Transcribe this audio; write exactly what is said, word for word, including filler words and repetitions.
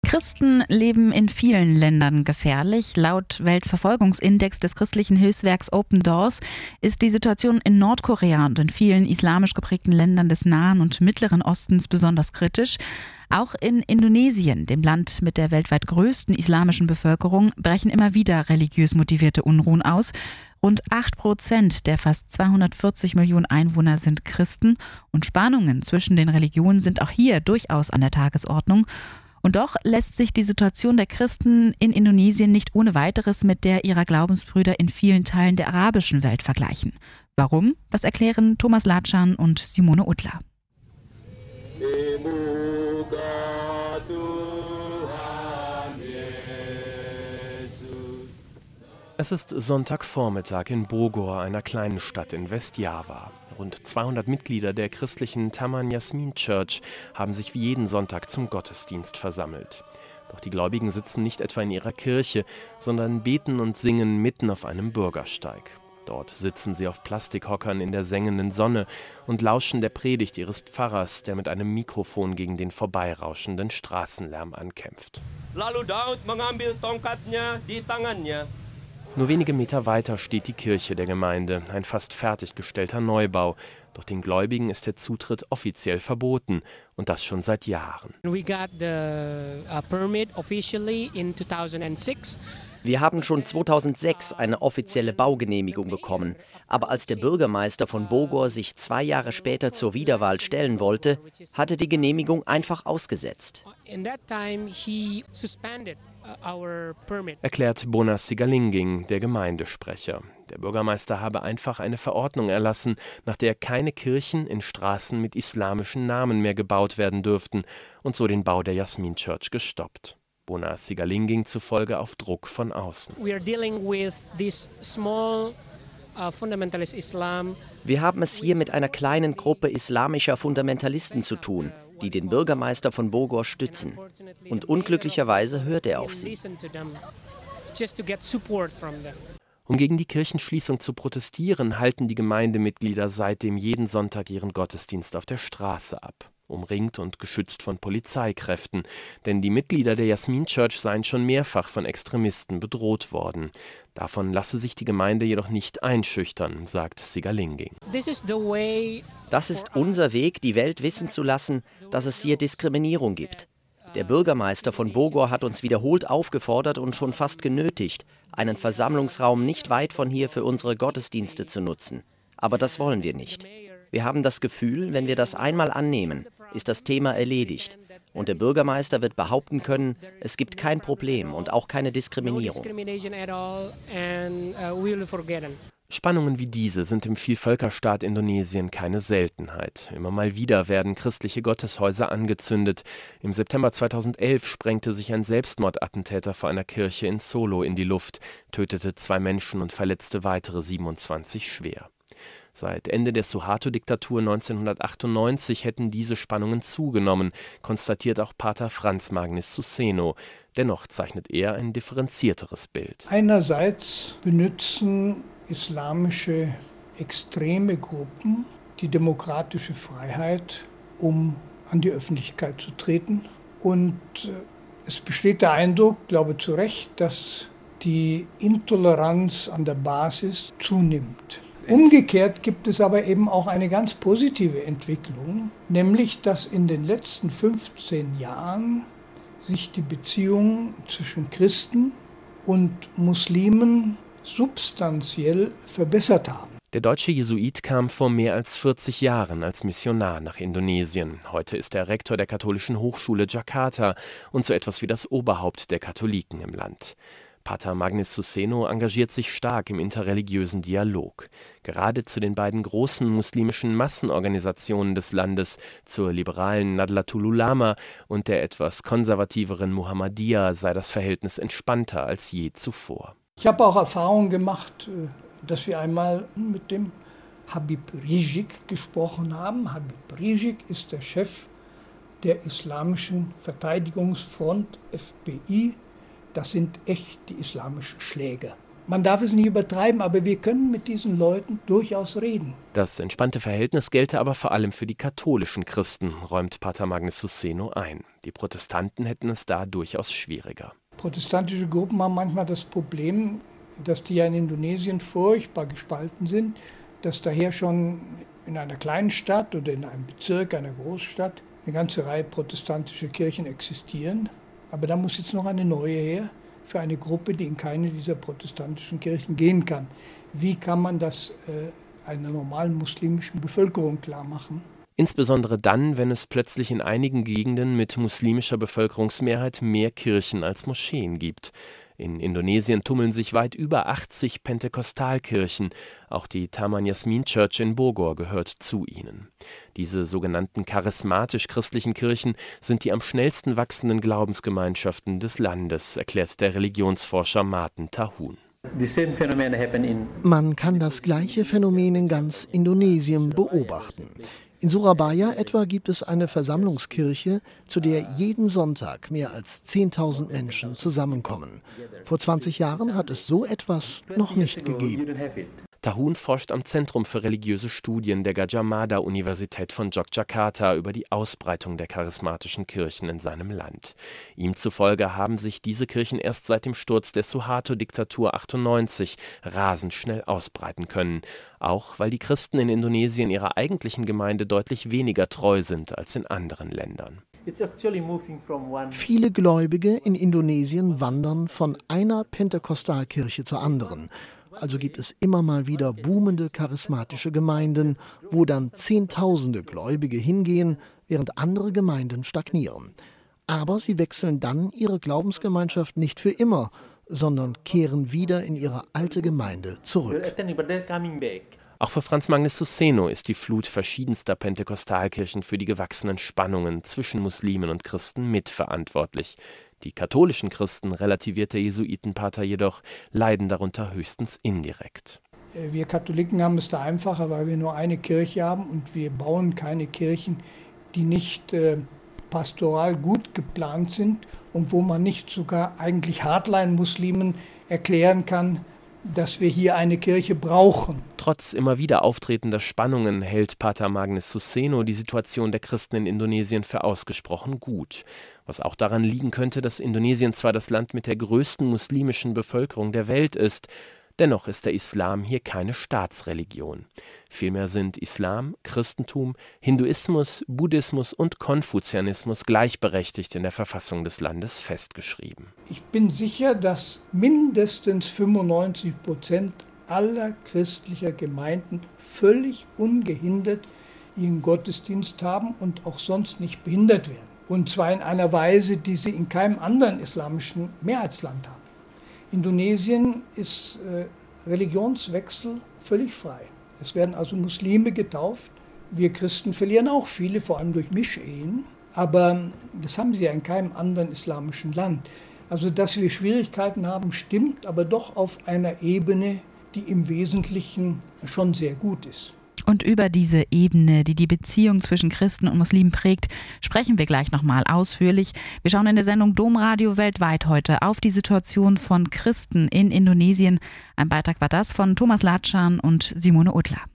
Christen leben in vielen Ländern gefährlich. Laut Weltverfolgungsindex des christlichen Hilfswerks Open Doors ist die Situation in Nordkorea und in vielen islamisch geprägten Ländern des Nahen und Mittleren Ostens besonders kritisch. Auch in Indonesien, dem Land mit der weltweit größten islamischen Bevölkerung, brechen immer wieder religiös motivierte Unruhen aus. Rund acht Prozent der fast zweihundertvierzig Millionen Einwohner sind Christen und Spannungen zwischen den Religionen sind auch hier durchaus an der Tagesordnung. Und doch lässt sich die Situation der Christen in Indonesien nicht ohne weiteres mit der ihrer Glaubensbrüder in vielen Teilen der arabischen Welt vergleichen. Warum? Das erklären Thomas Latschan und Simone Uttler. Es ist Sonntagvormittag in Bogor, einer kleinen Stadt in Westjava. Rund zweihundert Mitglieder der christlichen Taman Yasmin Church haben sich wie jeden Sonntag zum Gottesdienst versammelt. Doch die Gläubigen sitzen nicht etwa in ihrer Kirche, sondern beten und singen mitten auf einem Bürgersteig. Dort sitzen sie auf Plastikhockern in der sengenden Sonne und lauschen der Predigt ihres Pfarrers, der mit einem Mikrofon gegen den vorbeirauschenden Straßenlärm ankämpft. Lalu Daud mengambil tongkatnya di tangannya. Nur wenige Meter weiter steht die Kirche der Gemeinde, ein fast fertiggestellter Neubau. Doch den Gläubigen ist der Zutritt offiziell verboten und das schon seit Jahren. We got the uh, permit officially in two thousand six. Wir haben schon zweitausendsechs eine offizielle Baugenehmigung bekommen. Aber als der Bürgermeister von Bogor sich zwei Jahre später zur Wiederwahl stellen wollte, hatte die Genehmigung einfach ausgesetzt. In that time he suspended our permit. Erklärt Bonas Sigalinging, der Gemeindesprecher. Der Bürgermeister habe einfach eine Verordnung erlassen, nach der keine Kirchen in Straßen mit islamischen Namen mehr gebaut werden dürften und so den Bau der Yasmin Church gestoppt. Bonas Sigalinging zufolge auf Druck von außen. We are dealing with this small uh, fundamentalist Islam. Wir haben es hier mit einer kleinen Gruppe islamischer Fundamentalisten zu tun, die den Bürgermeister von Bogor stützen. Und unglücklicherweise hört er auf sie. Um gegen die Kirchenschließung zu protestieren, halten die Gemeindemitglieder seitdem jeden Sonntag ihren Gottesdienst auf der Straße ab, umringt und geschützt von Polizeikräften. Denn die Mitglieder der Yasmin Church seien schon mehrfach von Extremisten bedroht worden. Davon lasse sich die Gemeinde jedoch nicht einschüchtern, sagt Sigalinging. Das ist unser Weg, die Welt wissen zu lassen, dass es hier Diskriminierung gibt. Der Bürgermeister von Bogor hat uns wiederholt aufgefordert und schon fast genötigt, einen Versammlungsraum nicht weit von hier für unsere Gottesdienste zu nutzen. Aber das wollen wir nicht. Wir haben das Gefühl, wenn wir das einmal annehmen, ist das Thema erledigt. Und der Bürgermeister wird behaupten können, es gibt kein Problem und auch keine Diskriminierung. Spannungen wie diese sind im Vielvölkerstaat Indonesien keine Seltenheit. Immer mal wieder werden christliche Gotteshäuser angezündet. Im September zweitausendelf sprengte sich ein Selbstmordattentäter vor einer Kirche in Solo in die Luft, tötete zwei Menschen und verletzte weitere siebenundzwanzig schwer. Seit Ende der Suharto-Diktatur neunzehnhundertachtundneunzig hätten diese Spannungen zugenommen, konstatiert auch Pater Franz Magnus Suseno. Dennoch zeichnet er ein differenzierteres Bild. Einerseits benützen islamische extreme Gruppen die demokratische Freiheit, um an die Öffentlichkeit zu treten. Und es besteht der Eindruck, glaube zu Recht, dass die Intoleranz an der Basis zunimmt. Umgekehrt gibt es aber eben auch eine ganz positive Entwicklung, nämlich dass in den letzten fünfzehn Jahren sich die Beziehungen zwischen Christen und Muslimen substanziell verbessert haben. Der deutsche Jesuit kam vor mehr als vierzig Jahren als Missionar nach Indonesien. Heute ist er Rektor der Katholischen Hochschule Jakarta und so etwas wie das Oberhaupt der Katholiken im Land. Pater Magnus Suseno engagiert sich stark im interreligiösen Dialog. Gerade zu den beiden großen muslimischen Massenorganisationen des Landes, zur liberalen Nahdlatul Ulama und der etwas konservativeren Muhammadiyah, sei das Verhältnis entspannter als je zuvor. Ich habe auch Erfahrungen gemacht, dass wir einmal mit dem Habib Rizik gesprochen haben. Habib Rizik ist der Chef der Islamischen Verteidigungsfront F P I. Das sind echt die islamischen Schläger. Man darf es nicht übertreiben, aber wir können mit diesen Leuten durchaus reden. Das entspannte Verhältnis gelte aber vor allem für die katholischen Christen, räumt Pater Magnus Susseno ein. Die Protestanten hätten es da durchaus schwieriger. Protestantische Gruppen haben manchmal das Problem, dass die ja in Indonesien furchtbar gespalten sind, dass daher schon in einer kleinen Stadt oder in einem Bezirk, einer Großstadt, eine ganze Reihe protestantischer Kirchen existieren. Aber da muss jetzt noch eine neue her für eine Gruppe, die in keine dieser protestantischen Kirchen gehen kann. Wie kann man das äh, einer normalen muslimischen Bevölkerung klar machen? Insbesondere dann, wenn es plötzlich in einigen Gegenden mit muslimischer Bevölkerungsmehrheit mehr Kirchen als Moscheen gibt. In Indonesien tummeln sich weit über achtzig Pentekostalkirchen. Auch die Taman Yasmin Church in Bogor gehört zu ihnen. Diese sogenannten charismatisch-christlichen Kirchen sind die am schnellsten wachsenden Glaubensgemeinschaften des Landes, erklärt der Religionsforscher Martin Tahun. Man kann das gleiche Phänomen in ganz Indonesien beobachten. In Surabaya etwa gibt es eine Versammlungskirche, zu der jeden Sonntag mehr als zehntausend Menschen zusammenkommen. Vor zwanzig Jahren hat es so etwas noch nicht gegeben. Tahun forscht am Zentrum für religiöse Studien der Gadjah Mada-Universität von Yogyakarta über die Ausbreitung der charismatischen Kirchen in seinem Land. Ihm zufolge haben sich diese Kirchen erst seit dem Sturz der Suharto-Diktatur achtundneunzig rasend schnell ausbreiten können, auch weil die Christen in Indonesien ihrer eigentlichen Gemeinde deutlich weniger treu sind als in anderen Ländern. Viele Gläubige in Indonesien wandern von einer Pentekostalkirche zur anderen. Also gibt es immer mal wieder boomende charismatische Gemeinden, wo dann Zehntausende Gläubige hingehen, während andere Gemeinden stagnieren. Aber sie wechseln dann ihre Glaubensgemeinschaft nicht für immer, sondern kehren wieder in ihre alte Gemeinde zurück. Auch für Franz Magnus Susseno ist die Flut verschiedenster Pentekostalkirchen für die gewachsenen Spannungen zwischen Muslimen und Christen mitverantwortlich. Die katholischen Christen, relativiert der Jesuitenpater jedoch, leiden darunter höchstens indirekt. Wir Katholiken haben es da einfacher, weil wir nur eine Kirche haben und wir bauen keine Kirchen, die nicht äh, pastoral gut geplant sind und wo man nicht sogar eigentlich Hardline-Muslimen erklären kann, dass wir hier eine Kirche brauchen. Trotz immer wieder auftretender Spannungen hält Pater Magnus Susseno die Situation der Christen in Indonesien für ausgesprochen gut. Was auch daran liegen könnte, dass Indonesien zwar das Land mit der größten muslimischen Bevölkerung der Welt ist, dennoch ist der Islam hier keine Staatsreligion. Vielmehr sind Islam, Christentum, Hinduismus, Buddhismus und Konfuzianismus gleichberechtigt in der Verfassung des Landes festgeschrieben. Ich bin sicher, dass mindestens fünfundneunzig Prozent aller christlicher Gemeinden völlig ungehindert ihren Gottesdienst haben und auch sonst nicht behindert werden. Und zwar in einer Weise, die sie in keinem anderen islamischen Mehrheitsland haben. Indonesien ist äh, Religionswechsel völlig frei. Es werden also Muslime getauft. Wir Christen verlieren auch viele, vor allem durch Mischehen. Aber das haben sie ja in keinem anderen islamischen Land. Also, dass wir Schwierigkeiten haben, stimmt, aber doch auf einer Ebene, die im Wesentlichen schon sehr gut ist. Und über diese Ebene, die die Beziehung zwischen Christen und Muslimen prägt, sprechen wir gleich nochmal ausführlich. Wir schauen in der Sendung Domradio weltweit heute auf die Situation von Christen in Indonesien. Ein Beitrag war das von Thomas Latschan und Simone Udler.